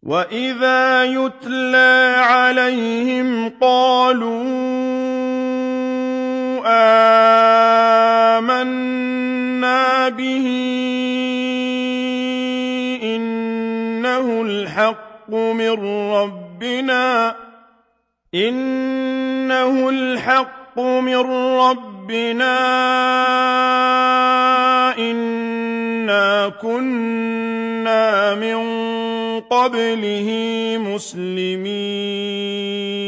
وَإِذَا يُتْلَىٰ عَلَيْهِمْ قَالُوا آمَنَّا بِهِ إِنَّهُ الْحَقُّ مِن رَّبِّنَا إِنَّا كُنَّا مِن قَبْلِهِ مُسْلِمِينَ